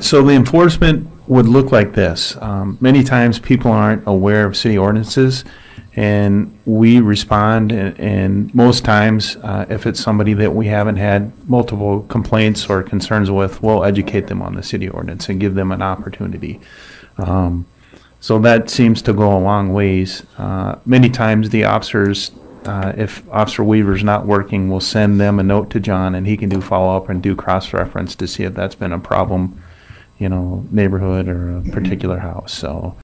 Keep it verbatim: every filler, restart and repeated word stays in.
So the enforcement would look like this. Um, many times people aren't aware of city ordinances, and we respond, and, and most times, uh, if it's somebody that we haven't had multiple complaints or concerns with, we'll educate them on the city ordinance and give them an opportunity. Um, so that seems to go a long ways. Uh, many times the officers, uh, if Officer Weaver's not working, we'll send them a note to John, and he can do follow-up and do cross-reference to see if that's been a problem, you know, neighborhood or a particular house. So